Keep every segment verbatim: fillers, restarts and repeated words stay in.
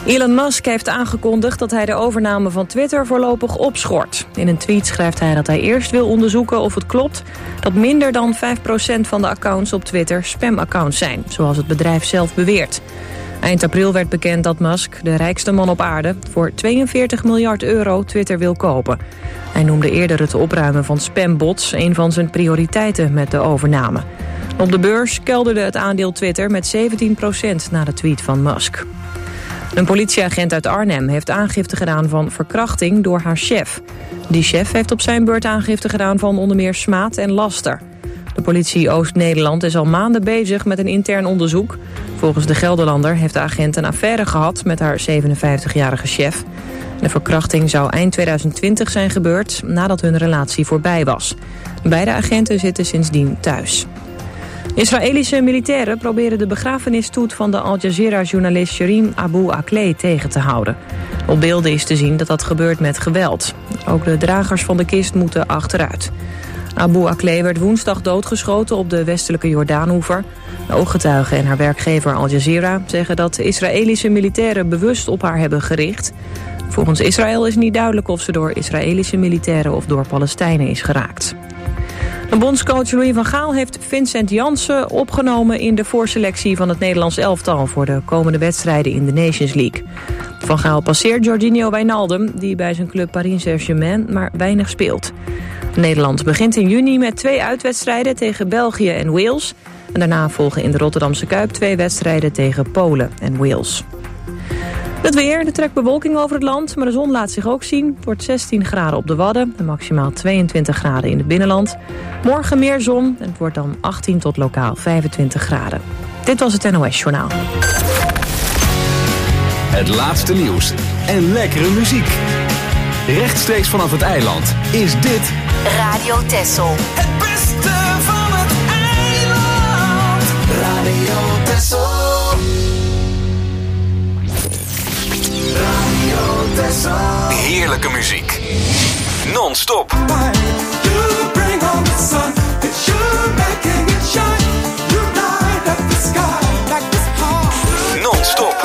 Elon Musk heeft aangekondigd dat hij de overname van Twitter voorlopig opschort. In een tweet schrijft hij dat hij eerst wil onderzoeken of het klopt dat minder dan vijf procent van de accounts op Twitter spamaccounts zijn, zoals het bedrijf zelf beweert. Eind april werd bekend dat Musk, de rijkste man op aarde, voor tweeënveertig miljard euro Twitter wil kopen. Hij noemde eerder het opruimen van spambots een van zijn prioriteiten met de overname. Op de beurs kelderde het aandeel Twitter met zeventien procent na de tweet van Musk. Een politieagent uit Arnhem heeft aangifte gedaan van verkrachting door haar chef. Die chef heeft op zijn beurt aangifte gedaan van onder meer smaad en laster. De politie Oost-Nederland is al maanden bezig met een intern onderzoek. Volgens de Gelderlander heeft de agent een affaire gehad met haar zevenenvijftigjarige chef. De verkrachting zou eind tweeduizend twintig zijn gebeurd nadat hun relatie voorbij was. Beide agenten zitten sindsdien thuis. Israëlische militairen proberen de begrafenisstoet van de Al Jazeera-journalist Shireen Abu Akleh tegen te houden. Op beelden is te zien dat dat gebeurt met geweld. Ook de dragers van de kist moeten achteruit. Abu Akleh werd woensdag doodgeschoten op de westelijke Jordaanoever. De ooggetuigen en haar werkgever Al Jazeera zeggen dat de Israëlische militairen bewust op haar hebben gericht. Volgens Israël is niet duidelijk of ze door Israëlische militairen of door Palestijnen is geraakt. De bondscoach Louis van Gaal heeft Vincent Janssen opgenomen in de voorselectie van het Nederlands elftal voor de komende wedstrijden in de Nations League. Van Gaal passeert Jorginho Wijnaldum, die bij zijn club Paris Saint-Germain maar weinig speelt. Nederland begint in juni met twee uitwedstrijden tegen België en Wales. En daarna volgen in de Rotterdamse Kuip twee wedstrijden tegen Polen en Wales. Het weer, er trekt bewolking over het land, maar de zon laat zich ook zien. Het wordt zestien graden op de Wadden en maximaal tweeëntwintig graden in het binnenland. Morgen meer zon en het wordt dan achttien tot lokaal vijfentwintig graden. Dit was het N O S Journaal. Het laatste nieuws en lekkere muziek. Rechtstreeks vanaf het eiland is dit Radio Texel. Het beste van het eiland. Radio Texel. Radio Texel. heerlijke muziek. Non-stop. Non-stop.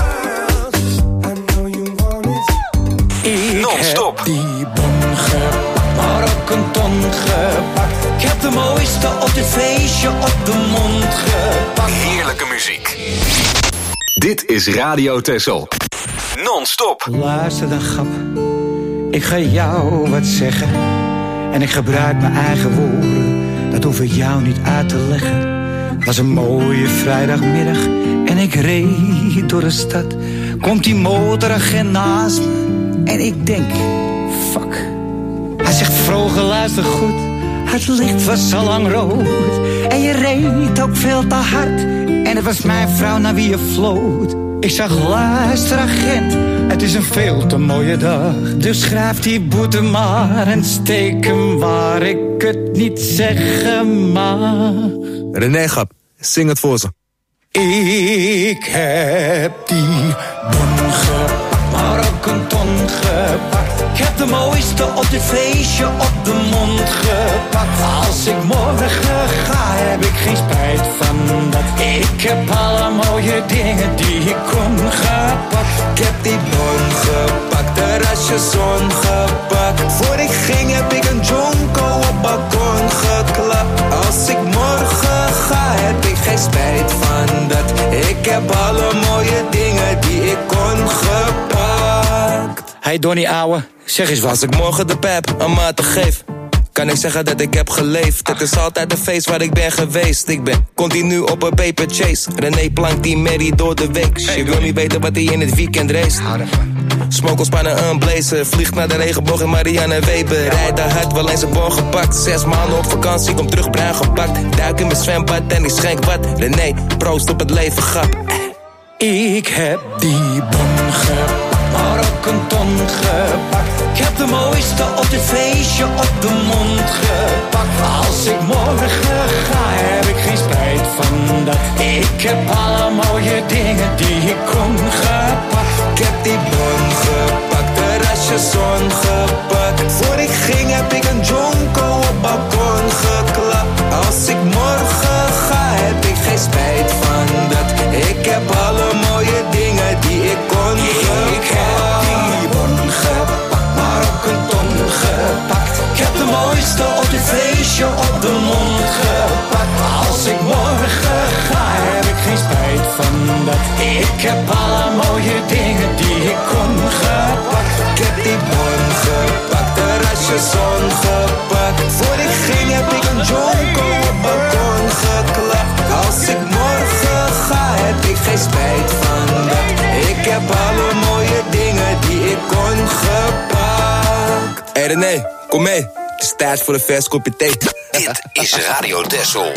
Non-stop. Die bon gepakt, maar ook een ton gepakt. Ik heb de mooiste op dit feestje op de mond gepakt. Heerlijke muziek. Dit is Radio Texel. Non-stop. Luister dan, grap. Ik ga jou wat zeggen. En ik gebruik mijn eigen woorden. Dat hoef ik jou niet uit te leggen. Het was een mooie vrijdagmiddag. En ik reed door de stad. Komt die motoragent naast me. En ik denk, fuck. Hij zegt, vroeger luister goed. Het licht was al lang rood. En je reed ook veel te hard. En het was mijn vrouw naar wie je floot. Ik zag, luister agent, het is een veel te mooie dag. Dus schrijf die boete maar en steek hem waar ik het niet zeggen mag. René Gap, zing het voor ze. Ik heb die bon gepakt, maar ook een ton gepakt. Ik heb de mooiste op dit feestje op de mond gepakt. Als ik morgen ga, heb ik geen spijt van dat. Ik heb alle mooie dingen die ik kon gepakt. Ik heb die bon gepakt, de rasje zon gepakt. Voor ik ging heb ik een jonko op balkon geklapt. Als ik morgen ga, heb ik geen spijt van dat. Ik heb alle mooie dingen die ik kon gepakt. Hey Donnie ouwe, zeg eens wat. Als ik morgen de pep een maat geef, kan ik zeggen dat ik heb geleefd. Het is altijd een feest waar ik ben geweest. Ik ben continu op een paper chase. René plankt die Mary door de week. Je wil niet weten wat hij in het weekend race. Smokelspannen een blazer. Vliegt naar de regenboog in Marianne Weber. Rijdt daar hard, wel eens een bon gepakt. Zes maanden op vakantie, kom terug bruin gepakt. Duik in mijn zwembad en ik schenk wat. René, proost op het leven, grap. Ik heb die bon gepakt, maar ook een ton gepakt. Ik heb de mooiste op dit feestje op de mond gepakt. Als ik morgen ga, heb ik geen spijt van dat. Ik heb alle mooie dingen die ik kon gepakt. Ik heb die bon gepakt, de rasje zon gepakt. Voor ik ging heb ik een jonko op balkon geklapt. Als ik morgen ga, heb ik geen spijt van dat. Ik heb alle mooie dingen die ik kon gepakt. de zon gepakt. Voor ik ging heb ik een jonko op balkon geklapt. Als ik morgen ga heb ik geen spijt van dat. Ik heb alle mooie dingen die ik kon gepakt. Hey René, kom mee. Het is tijd voor een vers kopje thee. Dit is Radio Texel.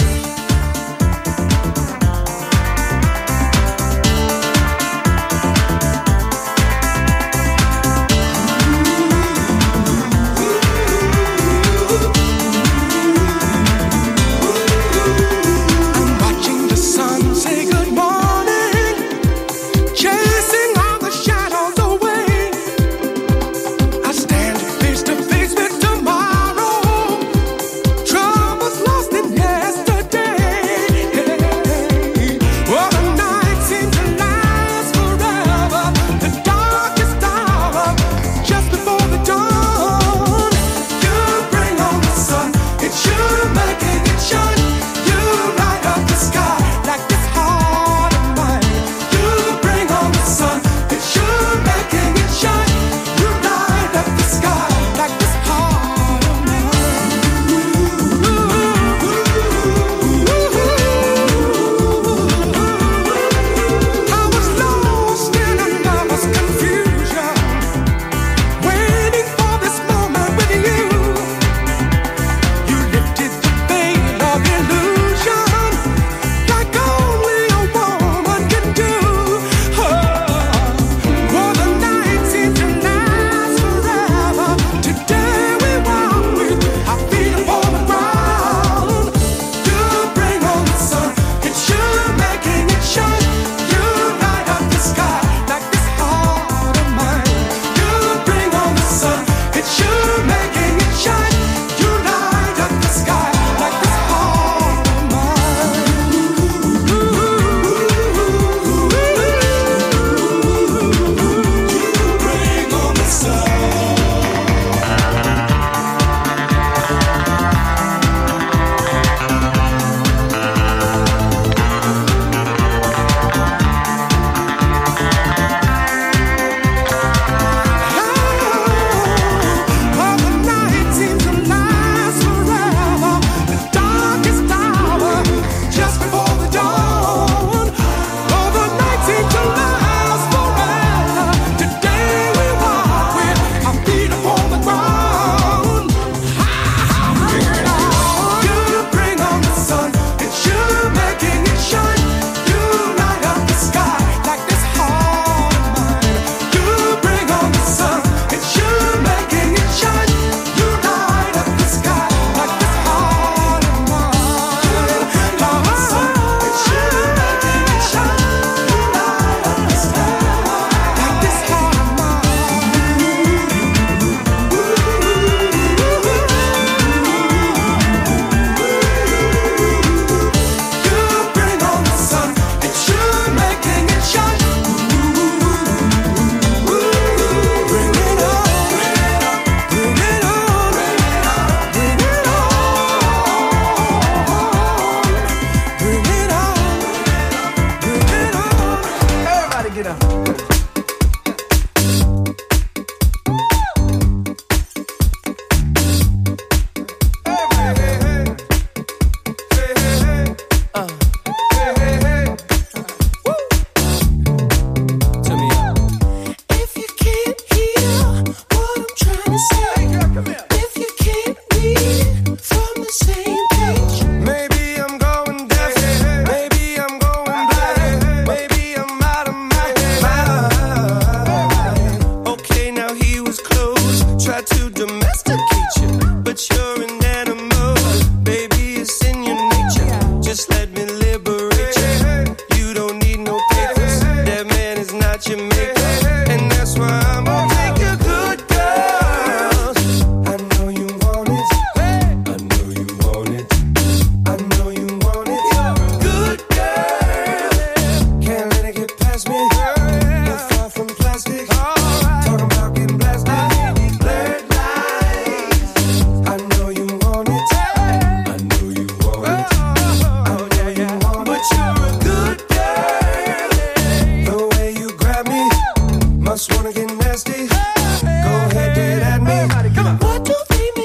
Just wanna get nasty. Go ahead, get at me. What do they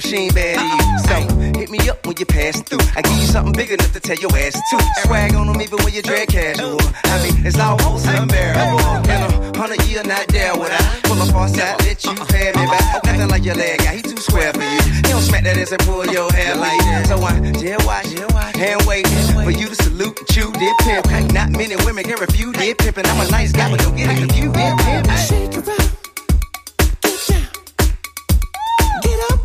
she ain't bad to you. So hit me up when you pass through. I give you something big enough to tell your ass to. Swag on them even when you drag casual. I mean, it's almost unbearable. In a hundred year, not there would I pull up on side, let you pay me back. Nothing like your leg guy, he too square for you. He don't smack that ass and pull your hair like that. So I jail watch, hand wait for you to salute and chew dip pimp. Not many women can refuse dip pimpin'. I'm a nice guy, but don't get it confused. Dip pimp. Shake it up, get down, get up.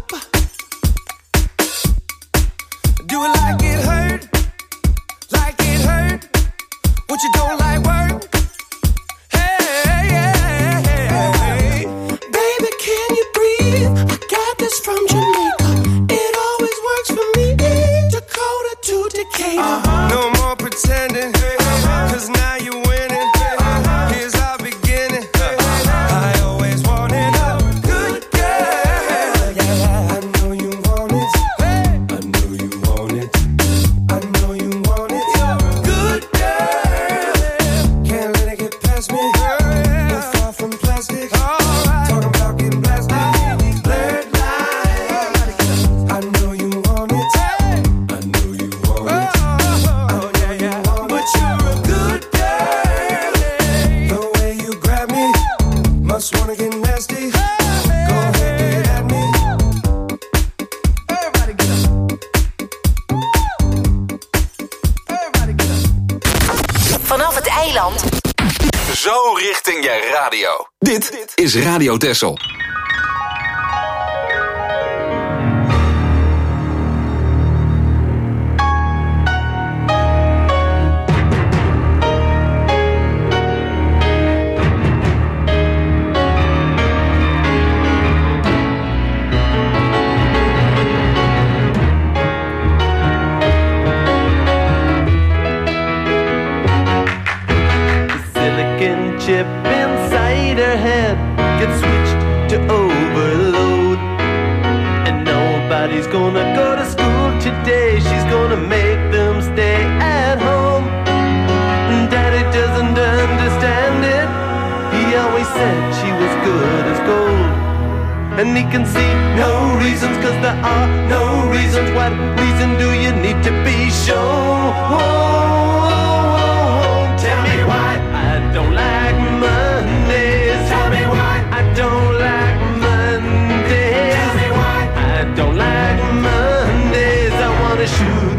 Do it like it hurt, like it hurt. What you don't like work? Hey, hey, hey, hey. Baby, can you breathe? I got this from Jamaica. It always works for me. Dakota to Decatur. Uh-huh. No more pretending, cause now you're winning. Here's our beginning. I always wanted a good girl. Yeah, I know you want it. I know you want it. I know you want it. Good girl. Can't let it get past me. You're far from plastic. Talking about getting blasted. Blurred lines. I know you want it. I know you want it. Oh yeah, yeah. But you're a good girl. The way you grab me, must wanna get nasty. Go ahead, get at me. Everybody get up. Everybody get up. Vanaf het eiland. Zo richting je radio. Dit is Radio Texel. Silicon chip inside her head gets switched to overload. And nobody's gonna go to school today. She's gonna make them stay at home. Daddy doesn't understand it. He always said she was good as gold. And he can see no reasons, cause there are no reasons. What reason do you need to be shown? Tell me why I don't like Mondays. Tell me why I don't like Mondays. Tell me why I don't like Mondays. I wanna shoot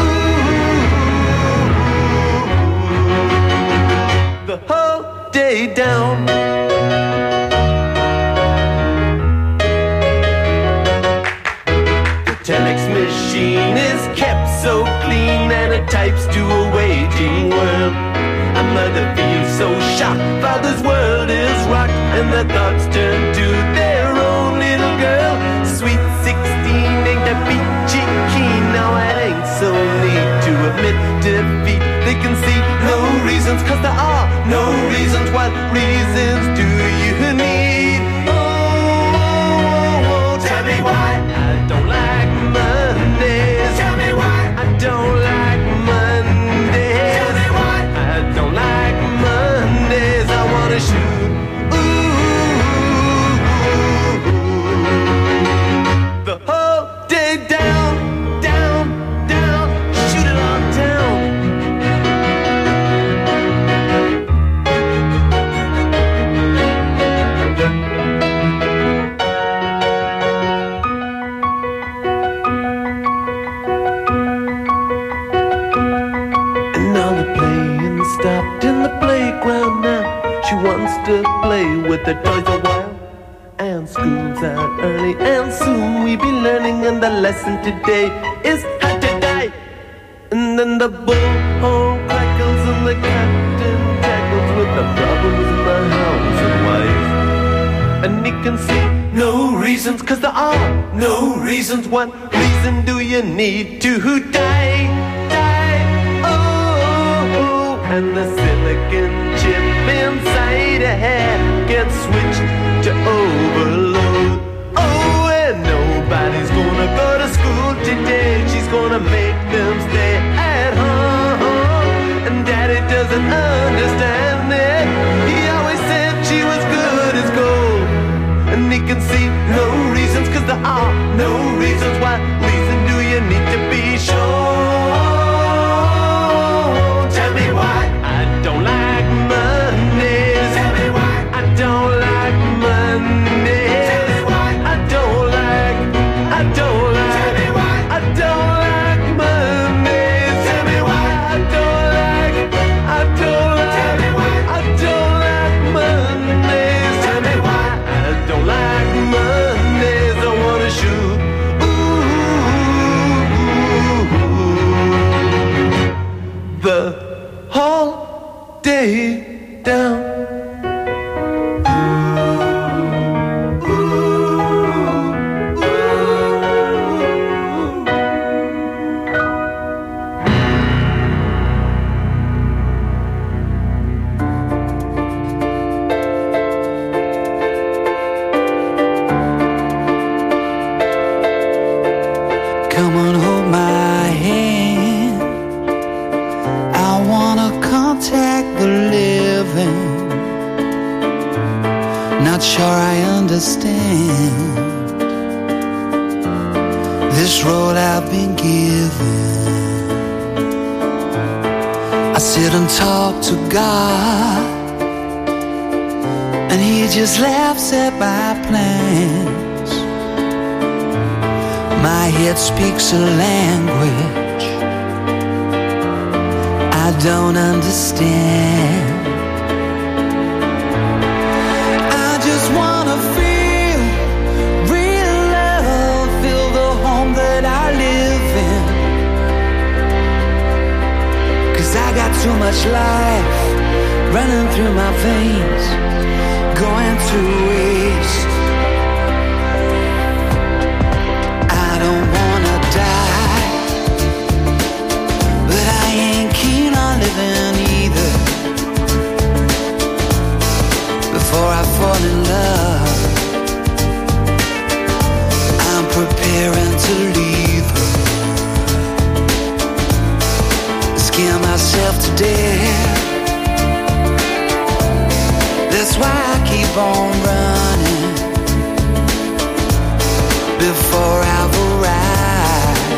ooh, the whole day down. The telex machine is kept so clean and it types to a waging world. A mother feels so shocked, father's world is rocked, and the thoughts turn to their own little girl. Sweet sixteen ain't that peachy keen. Now it ain't so neat to admit defeat. They can see no reasons, cause there are no reasons. What reasons do you need? Oh, oh, oh, tell me why I don't like Mondays. Tell me why I don't like Mondays. Tell me why I don't like Mondays. I wanna shoot ooh, the whole day down, down, down. Shoot it on down. And now they're playing stopped in the playground now. She wants to play with the toys a while. And school's out early and soon we be learning. And the lesson today is how to die. And then the bullhorn crackles and the captain tackles with the problems in the house and wife. And he can see no reasons, cause there are no reasons. What reason do you need to die? Die, oh, oh. And the silicon chip inside her head gets switched to overload. Oh, and nobody's gonna go to school today. She's gonna make them stay at home. And daddy doesn't understand it. He always said she was good as gold. And he can see no reasons, cause there are no reasons. What reason do you need to be sure? Tell me why I don't like Mondays. Tell me why I don't like Mondays. Tell me why I don't like, I don't like, tell me why I don't like Mondays. Tell me why I don't like, I don't like, tell me why I don't like Mondays. Tell me why I don't like Mondays. I wanna shoot. The whole day down. Come on, hold my hand. I wanna contact the living. Not sure I understand this role I've been given. I sit and talk to God, and He just laughs at my plans. My head speaks a language I don't understand. I just wanna feel real love, feel the home that I live in. 'Cause I got too much life running through my veins, going to waste. I don't wanna die, but I ain't keen on living either. Before I fall in love, I'm preparing to leave her. Scare myself to death. That's why I keep on running. Before I've arrived,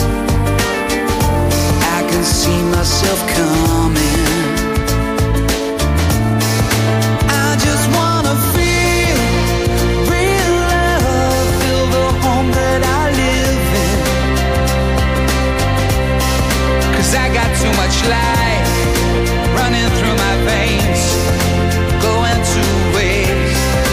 I can see myself coming. I just wanna feel real love, feel the home that I live in. 'Cause I got too much life running through my veins, going to waste.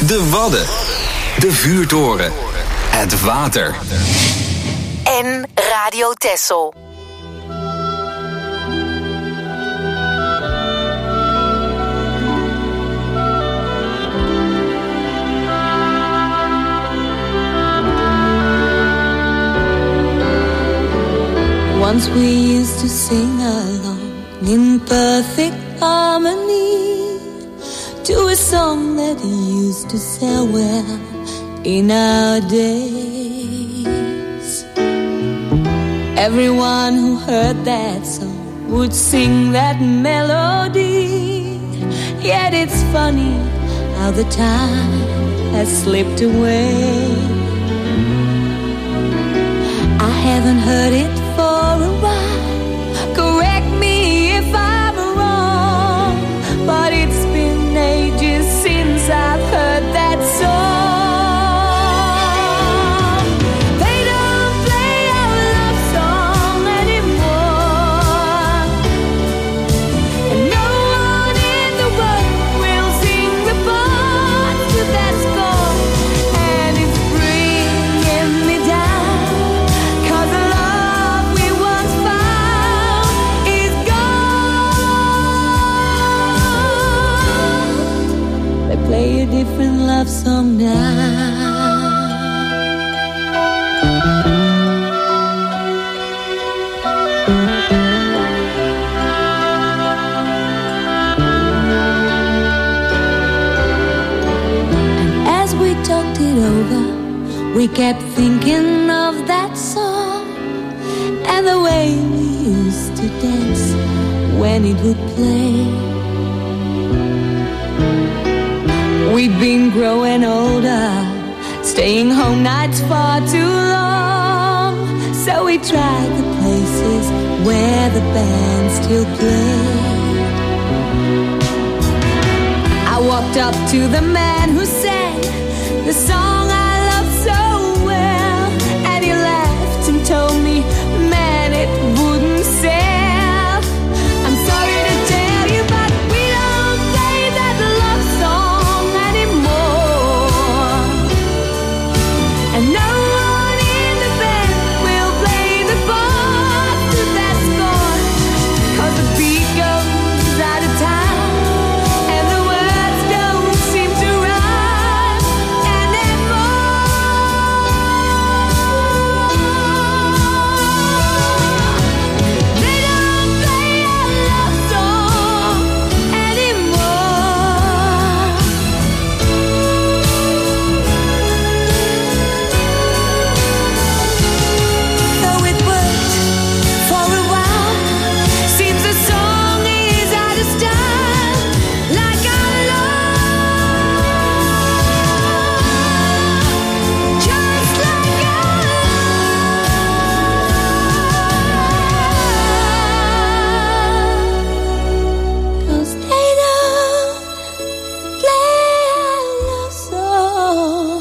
De Wadden. De vuurtoren. Het water. En Radio Texel. Once we used to sing along in perfect harmony to a song that used to sell well in our days. Everyone who heard that song would sing that melody. Yet it's funny how the time has slipped away. I haven't heard it for a while. Correct me if I'm wrong, but it's been ages since I've heard that song. They don't play our love song anymore, and no one in the world will sing the parts to that score. And it's bringing me down, 'cause the love we once found is gone. They play a different love song now. And as we talked it over, we kept thinking of that song and the way we used to dance when it would play. We've been growing older, staying home nights far too long, so we tried the places where the band still played. I walked up to the man who sang the song I love so well, and he laughed and told me, man, it wouldn't sell. I'm sorry to tell you, but we don't play that love song anymore, and no one in the band will play the part to that score, 'cause the beat goes out of time and the words don't seem to rhyme anymore. They don't play our love song anymore. Though it worked for a while, seems the song is out of style, like our love, just like our love. 'Cause they don't play our love song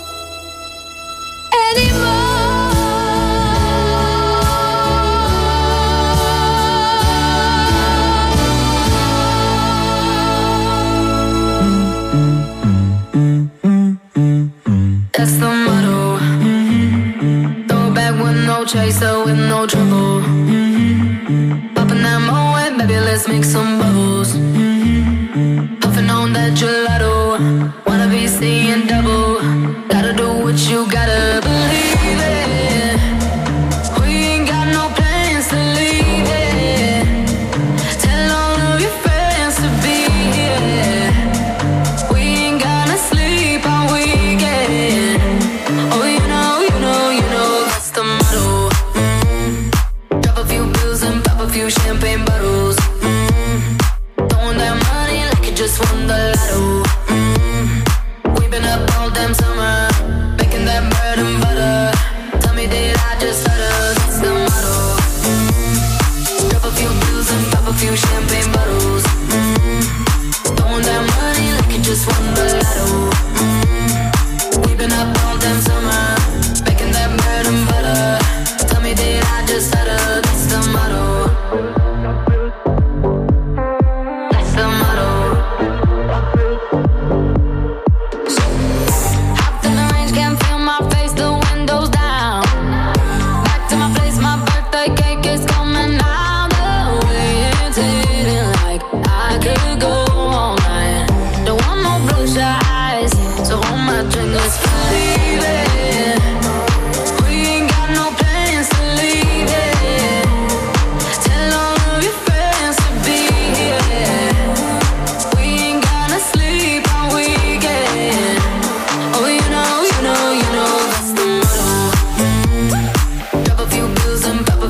That's the motto. Throw it back with no chaser, with no trouble. Popping that Moet, baby, let's make some bubbles. Puffing on that gelato, wanna be seeing double. Gotta do what you gotta believe it. We ain't got no plans to leave it. Tell all of your friends to be here. We ain't gonna sleep all weekend. Oh, you know, you know, you know, that's the motto. Mm. Drop a few bills and pop a few champagne bottles. Mm. Throwing that money like you just won the lotto. Mm. We've been up all damn summer, making that bread and butter. Tell me, did I just stutter? That's the motto. Mm. Drop a few bills and pop a few champagne bottles. Mm. Throwing that money like you just won the lotto. Mm. We've been up all damn summer, making that bread and butter. Tell me, did I just stutter? That's the motto.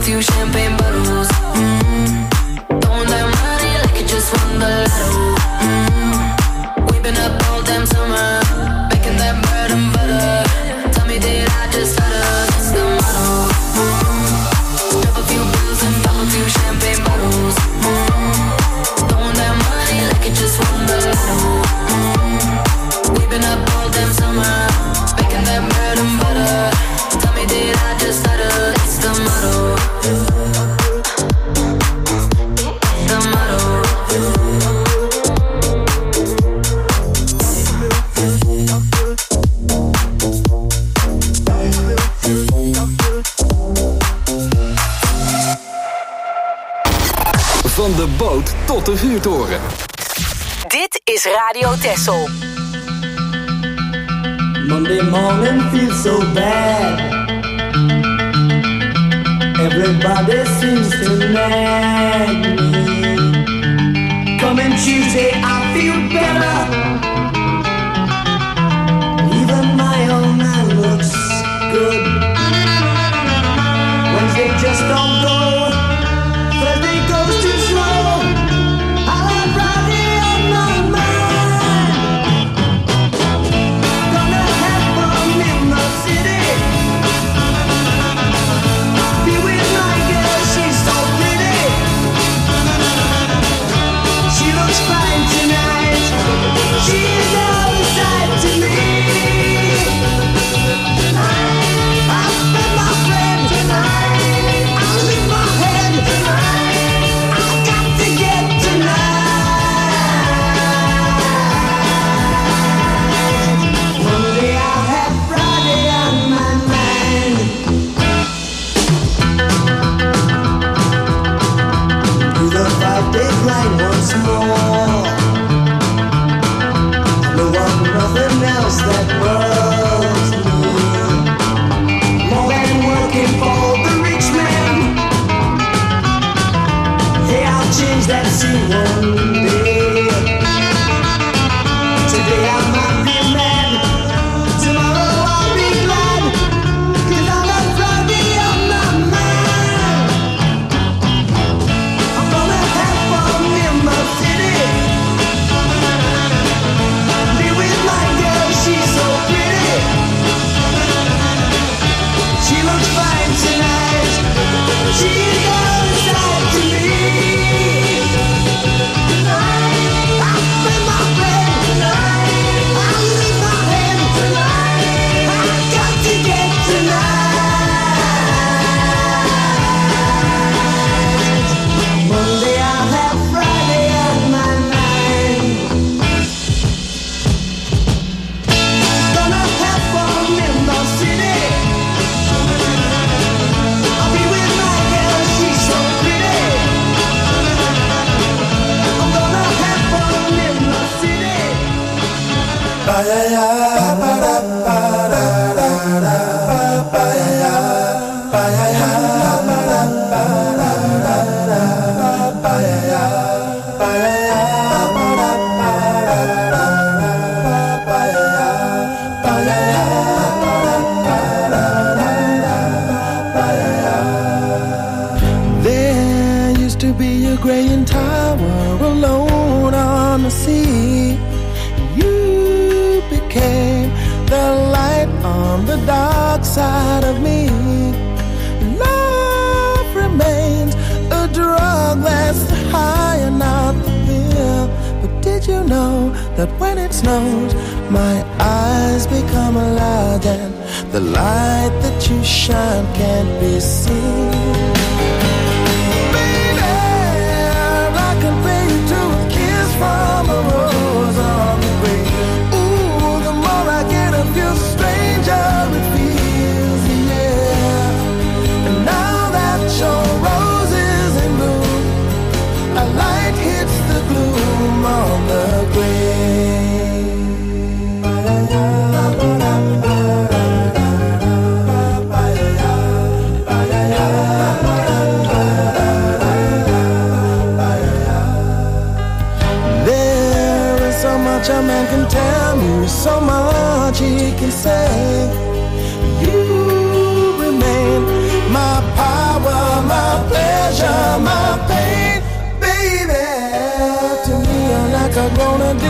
few champagne bottles. Mm-hmm. Throwing that money like it just won the lotto. Mm-hmm. We've been up all damn summer, making that bread and butter. Tell me, did I just stutter? That's the motto. Mm-hmm. Drop a few bills and pop a few champagne bottles. Mm-hmm. Throwing that money like it just won the lotto. Mm-hmm. We've been up all damn summer, making that bread and butter. Tell me, did I just stutter? It's the motto. The motto. Van de boot tot de vuurtoren. Dit is Radio Texel. Monday morning feels so bad. Everybody seems to nag me. Coming Tuesday I feel better. Even my old man looks good. Wednesday just don't go. Thursday goes too slow. I'll have Friday on my mind. Gonna have fun in the city. Be with my girl, she's so pretty. She looks fine tonight. She's all the side to me. I'll spend my friend tonight. I'll leave my head tonight. I've got to get tonight. Monday I'll have Friday on my mind. Do the five-day grind once more. I know of nothing else that works me more than working for the rich man. Hey, I'll change that scene one day. Today I might be mad, tomorrow I'll be glad, 'cause I've got Friday on my mind. I'm gonna have fun in the city. Be with my girl, she's so pretty. She looks fine tonight. She's all inside to me. I'll spend my friend tonight. I'll leave my head tonight. I've got to get tonight. Monday I'll have Friday on my mind. Gonna have fun in the city. I'll be with my girl, she's so pretty. I'm gonna have fun in the city. There used to be a graying tower alone on the sea. You became the light on the dark side of me. Love remains a drug that's high and not the pill. But did you know that when it snows, my eyes become alive and the light that you shine can't be seen? From a rose on the way. Ooh, the more I get of you, stranger it feels, yeah. And now that your rose is in bloom, a light hits the gloom on the grave. A man can tell you so much he can say. You remain my power, my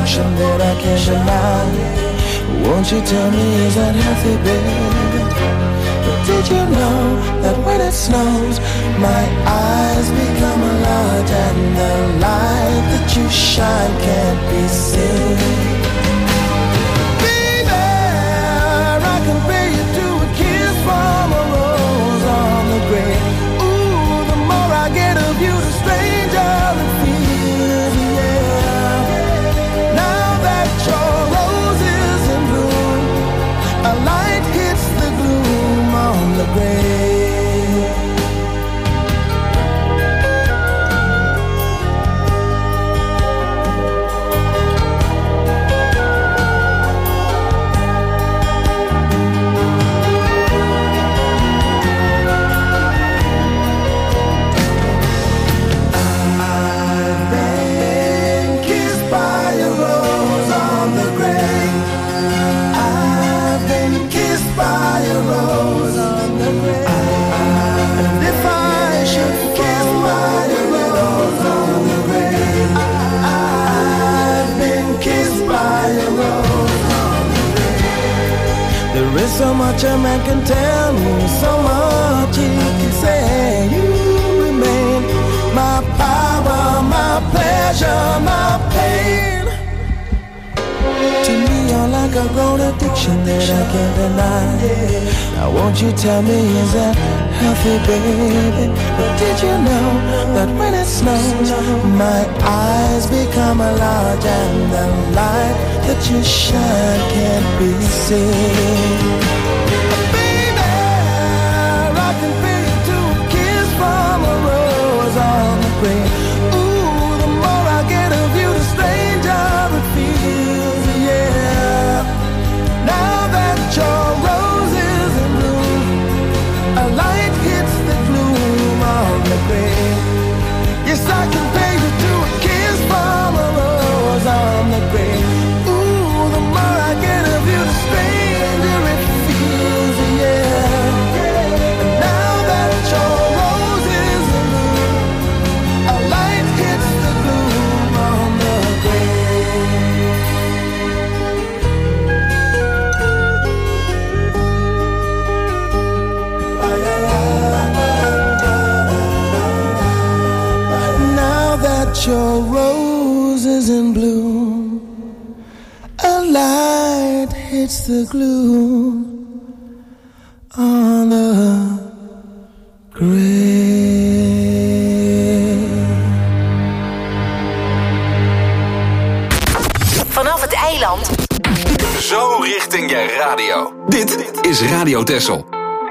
addiction that I can't deny. Won't you tell me, is that healthy, baby? But did you know that when it snows, my eyes become large and the light that you shine can't be seen? Baby, I compare you to a kiss from a rose on the grave. Ooh, the more I get of you, the stranger it feels, yeah. Now that your rose is in bloom, a light hits the gloom on the grave. There is so much a man can tell me, so much he can say. You remain my power, my pleasure, my pain. To me you're like a grown addiction that I can't deny. Now won't you tell me, is that healthy, baby? But did you know that when it snows, my eyes become large and the light that you shine can't be seen? Baby, I can feel you to a kiss from a rose on the grave. Ooh, the more I get of you, the stranger it feels, yeah. Now that your rose is in bloom, a light hits the gloom on the grave. Yes, I can pay you to a kiss from a rose on the grave. Ooh, the more I get of you, the stranger it feels, yeah. And now that your rose is in bloom, a light hits the gloom on the grave. Now that your rose is in bloom, a light hits the gloom on the grave. Vanaf het eiland. Zo richting je radio. Dit is Radio Texel.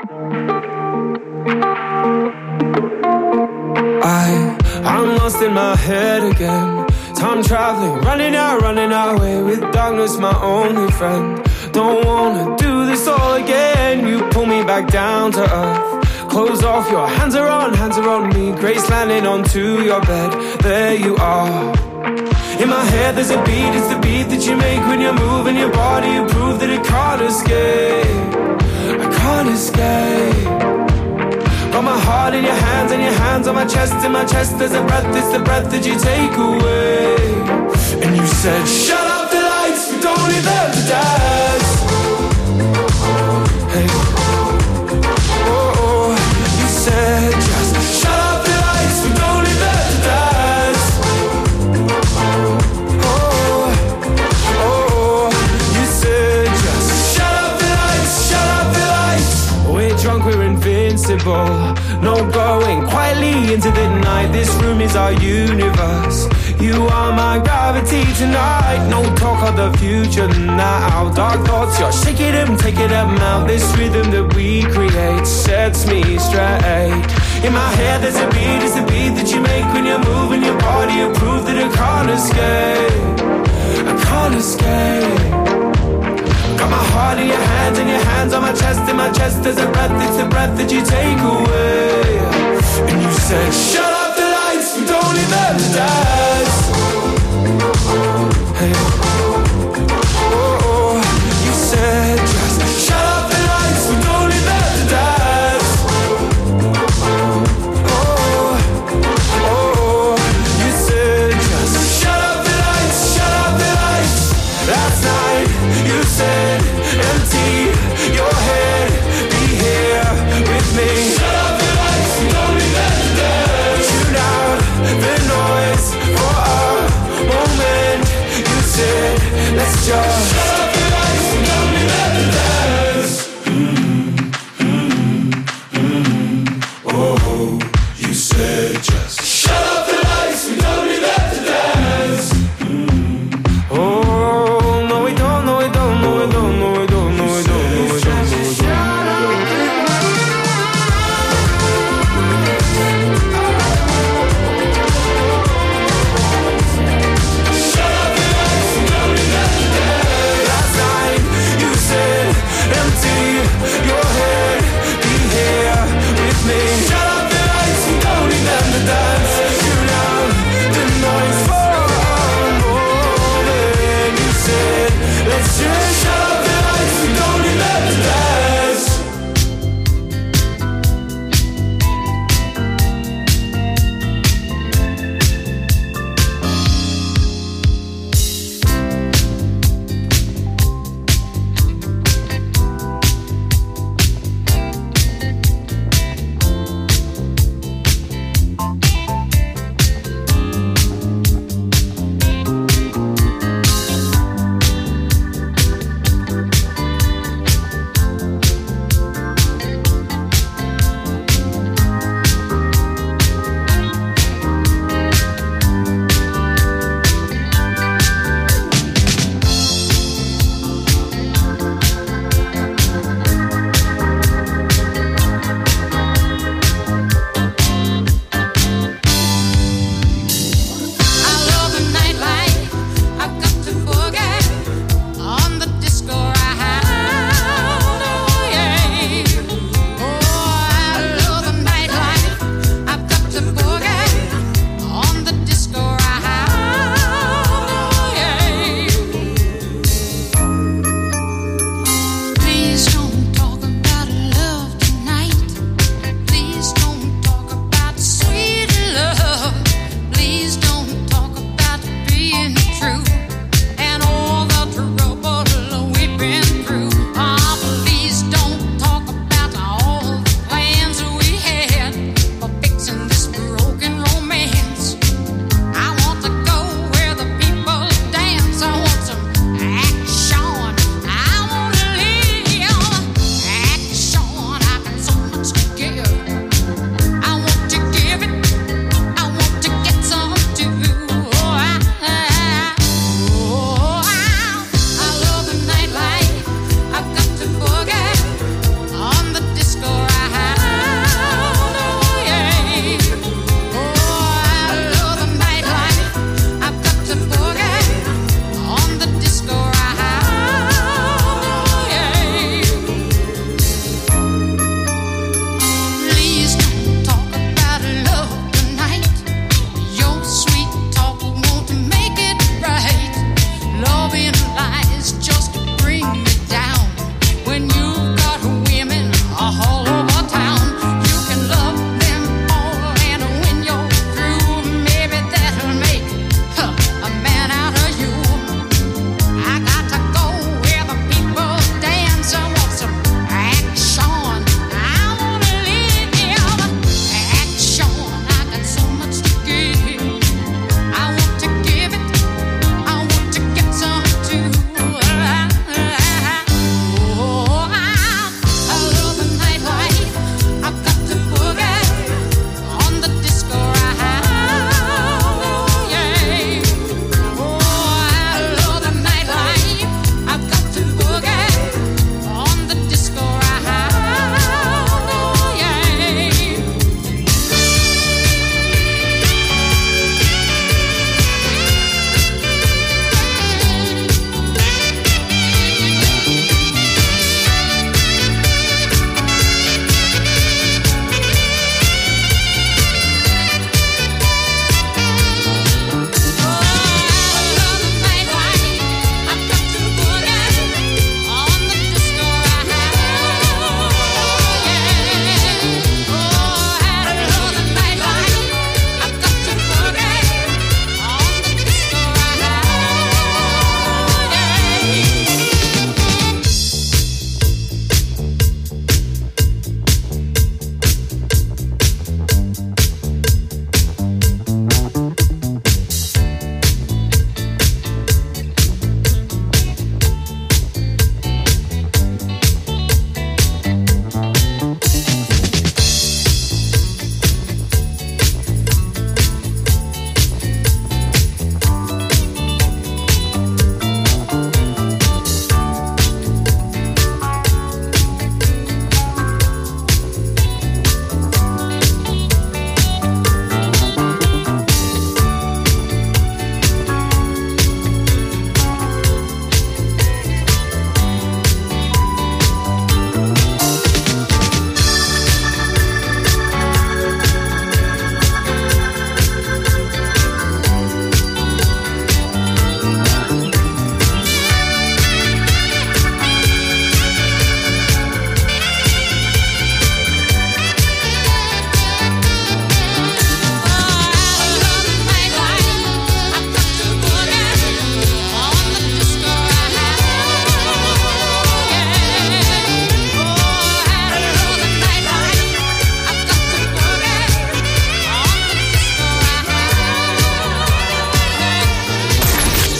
I, I'm lost in my head again. Time traveling, running out, running away with darkness, my only friend. Don't wanna do this all again. You pull me back down to earth. Close off, your hands are on, hands are on me. Grace landing onto your bed. There you are. In my head there's a beat, it's the beat that you make when you're moving your body. You prove that it can't escape. I can't escape. Got my heart in your hands and your hands on my chest. In my chest there's a breath, it's the breath that you take away. And you said, shut up the lights, we don't need them to dance. Hey, oh, oh. You said, just shut up the lights, we don't need them to dance. Oh, oh, you said, just shut up the lights, shut up the lights. We're drunk, we're invincible. No going quietly into the night. This room is our universe. You are my gravity tonight. No talk of the future now. Dark thoughts, you're shaking them, taking them out. This rhythm that we create sets me straight. In my head there's a beat, it's the beat that you make when you're moving your body. You prove that I can't escape. I can't escape. Got my heart in your hands and your hands on my chest. In my chest there's a breath, it's the breath that you take away. And you said, shut up the lights, we don't need them to dance. Hey, oh, oh. You said, just shut up the lights, we don't need them to dance. Oh, oh, oh. You said, just shut up the lights, shut up the lights. said just shut up the lights, we don't need that to dance. Mm. Oh, no we don't, no we don't, no we don't, no we don't, no we don't, no we don't, no we don't. Shut up the lights, we don't need that to dance. Last night you said empty your head, be here with me. Shut up the lights, we don't need them to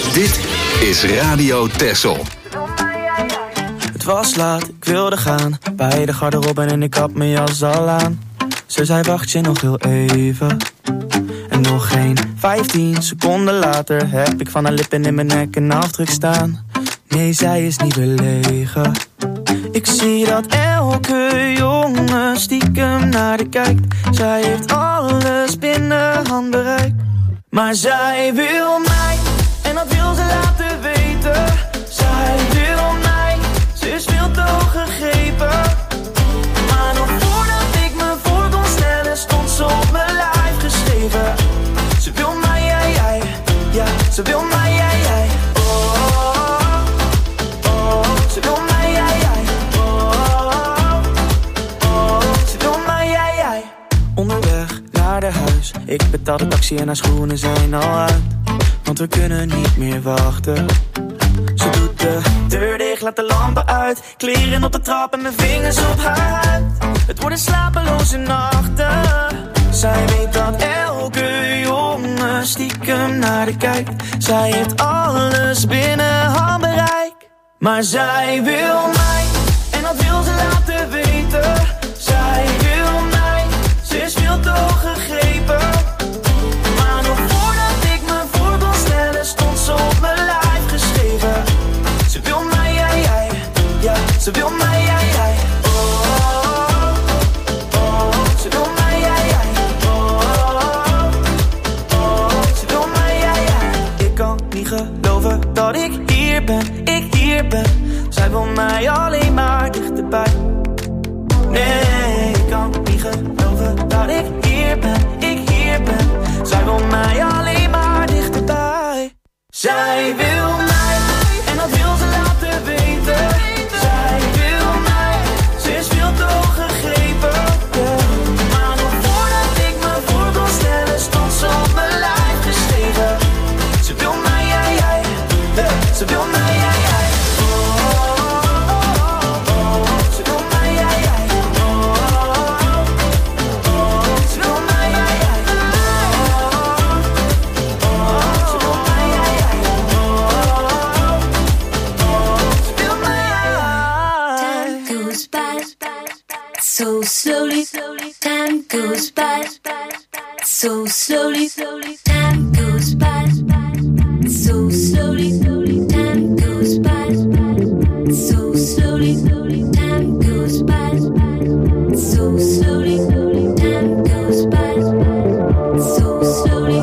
Dit is Radio Texel. Het was laat, ik wilde gaan. Bij de garderobe en ik had mijn jas al aan. Ze zei wacht je nog heel even. En nog geen vijftien seconden later heb ik van haar lippen in mijn nek een afdruk staan. Nee, zij is niet belegen. Ik zie dat elke jongen stiekem naar de kijkt. Zij heeft alles binnen handbereik. Maar zij wil mij, en dat wil ze laten weten. Zij wil mij, ze is veel te hoog gegrepen. Maar nog voordat ik me voor kon stellen, stond ze op mijn lijf geschreven. Ze wil mij, jij, jij, ja, ze wil mij, jij, jij. Oh, oh, oh, ze wil mij, jij, jij. Oh, oh, ze wil mij, jij, jij. Onderweg naar de huis, ik betaal de taxi en haar schoenen zijn al uit. Want we kunnen niet meer wachten. Ze doet de deur dicht, laat de lampen uit. Kleren op de trap en mijn vingers op haar huid. Het worden slapeloze nachten. Zij weet dat elke jongen stiekem naar de kijkt. Zij heeft alles binnen handbereik. Maar zij wil mij, en dat wil ze laten weten. Zij wil mij, ze is veel te hoog gegrepen. Maar nog voordat ik me voor kon stellen, stond ze op mijn lijf geschreven. Ze wil mij, jij, jij, ja, ze wil mij, jij, jij. Oh, oh, oh, ze wil mij, jij, jij. Oh, oh, ze wil mij, jij, jij. Ik kan niet geloven dat ik hier ben, ik hier ben. Zij wil mij alleen maar dichterbij. Nee, ik kan niet geloven dat ik hier ben, ik hier ben. Zij wil mij alleen maar dichterbij. Zij wil mij, en dat wil ze laten weten. Zij wil mij, ze is veel te hoog gegrepen. Yeah. Maar nog voordat ik me voor kon stellen, stond ze op mijn lijf geschreven. Ze wil mij, jij, jij, yeah. Ze wil mij, jij, jij. So slowly, time goes by. So slowly, time goes by. So slowly, time goes by. So slowly, time goes by. So slowly, time goes by. So slowly.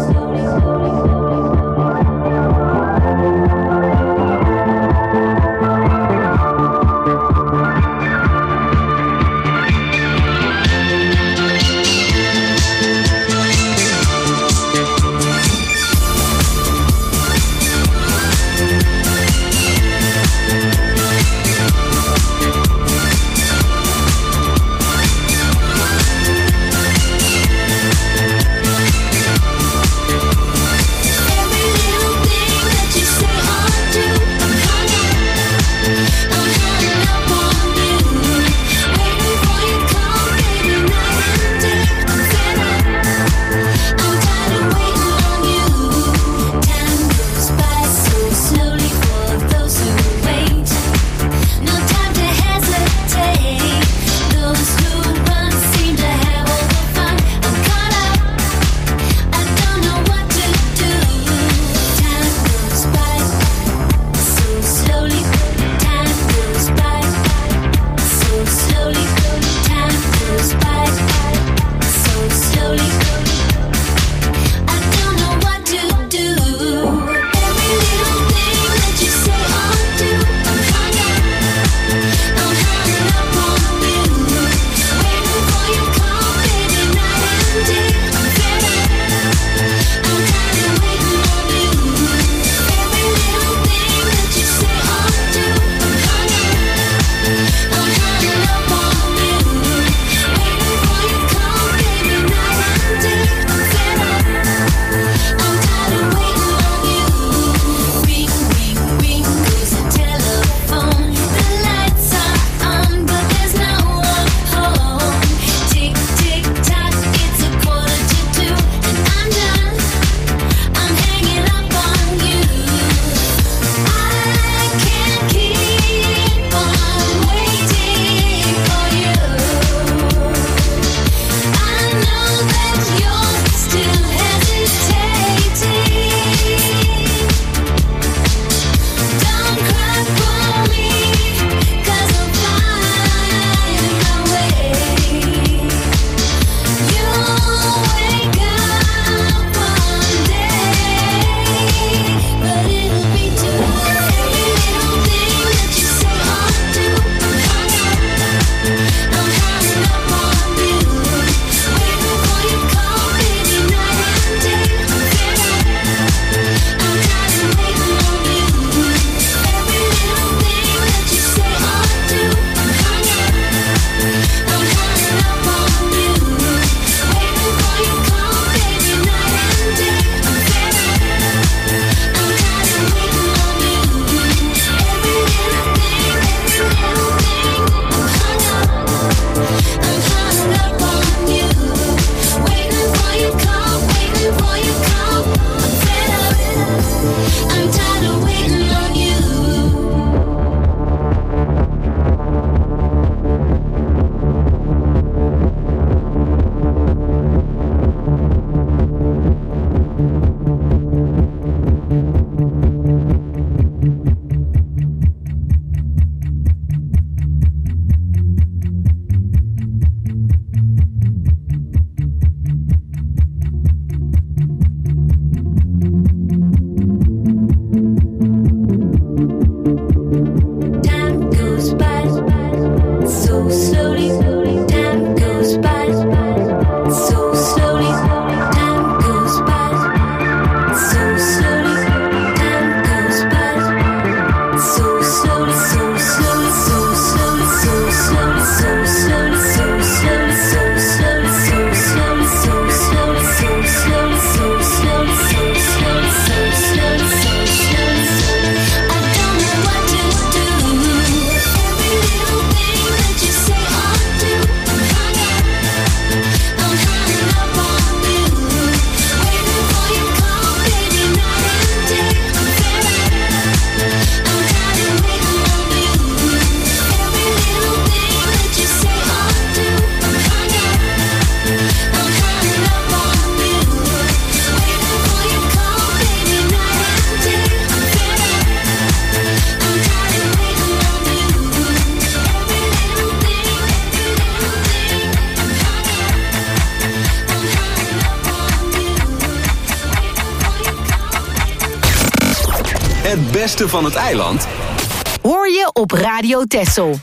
Het beste van het eiland hoor je op Radio Texel.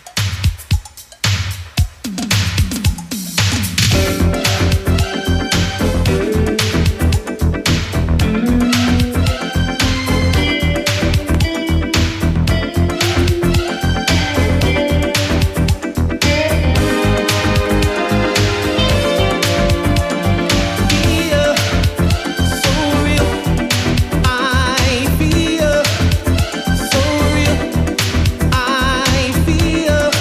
I feel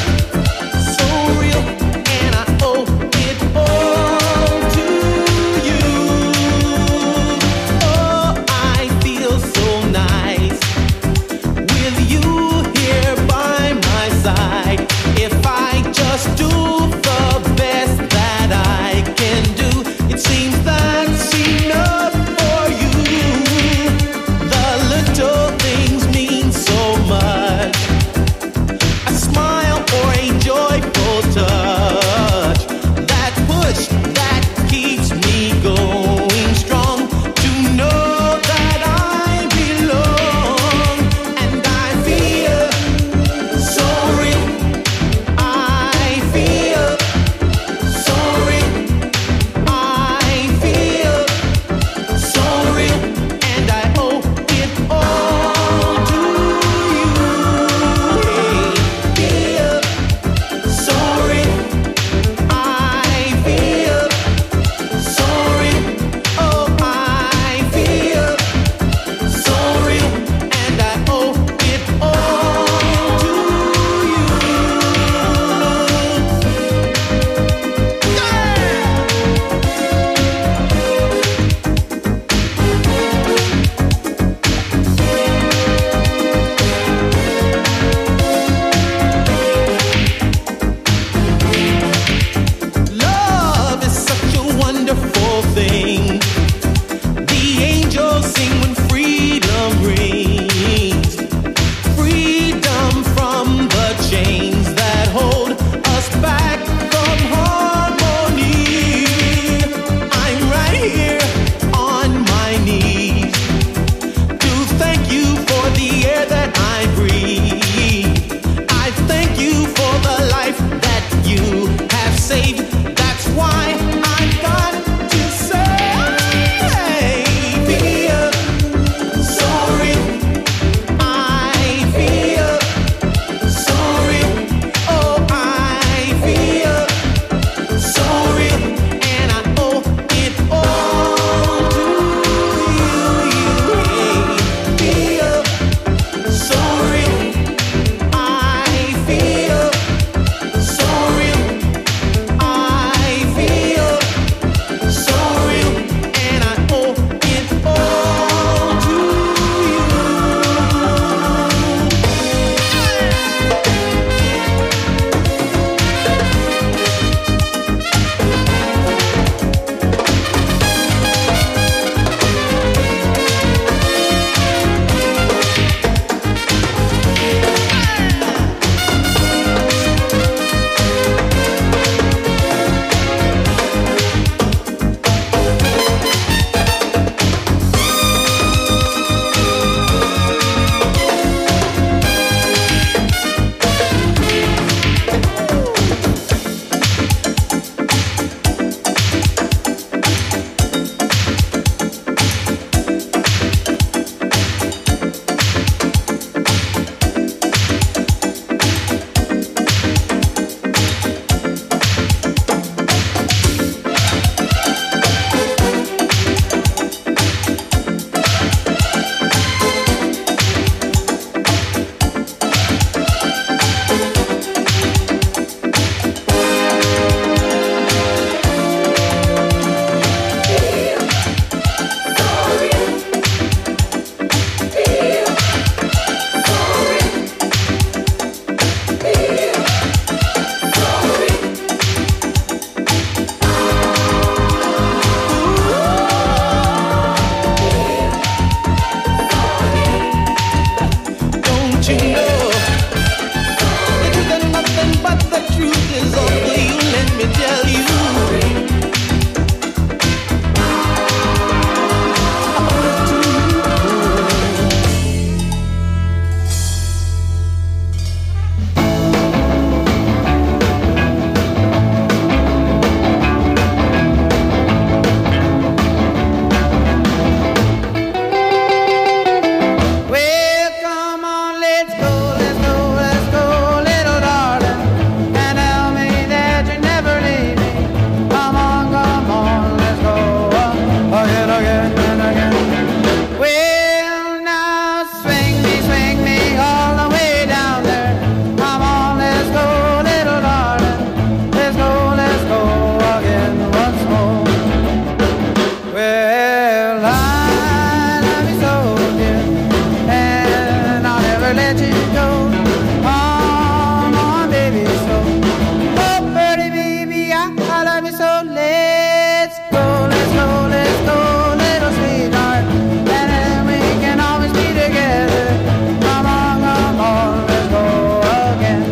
Well, I love you so, dear, and I'll never let you go. Come on, baby, so. Oh, pretty baby, I, I love you so. Let's go, let's go, let's go, little sweetheart, and then we can always be together. Come on, come on, let's go again.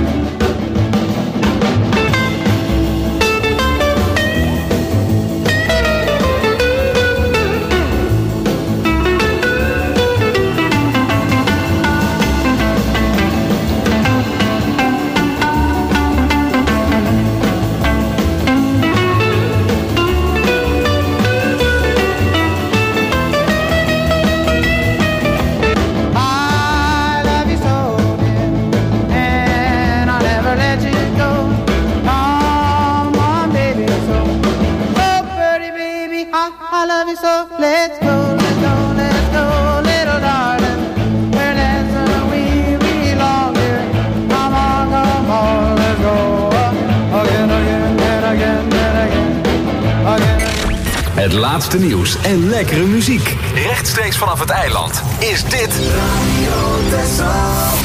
So let's go, let's go, let's go, little darling. Where dancing we belong here. Come on, come on, let's go again, again, and again, and again, again, again. Het laatste nieuws en lekkere muziek. Rechtstreeks vanaf het eiland is dit Radio Texel.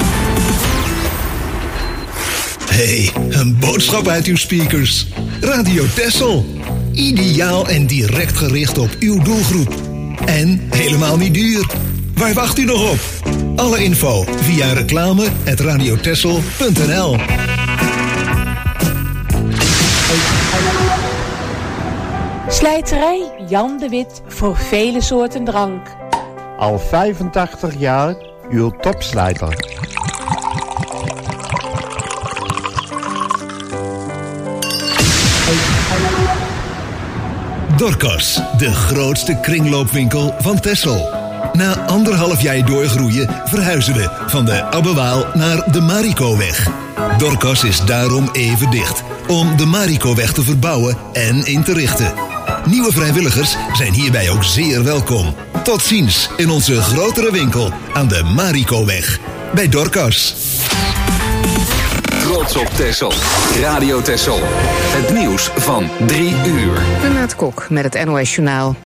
Hey, een boodschap uit uw speakers. Radio Texel. Ideaal en direct gericht op uw doelgroep. En helemaal niet duur. Waar wacht u nog op? Alle info via reclame at radiotessel punt n l. Slijterij Jan de Wit voor vele soorten drank. Al vijfentachtig jaar uw topslijter. Dorcas, de grootste kringloopwinkel van Texel. Na anderhalf jaar doorgroeien verhuizen we van de Abbewaal naar de Marikoweg. Dorcas is daarom even dicht, om de Marikoweg te verbouwen en in te richten. Nieuwe vrijwilligers zijn hierbij ook zeer welkom. Tot ziens in onze grotere winkel aan de Marikoweg. Bij Dorcas. Trots op Texel. Radio Texel. Het nieuws van drie uur. Renate Kok met het N O S Journaal.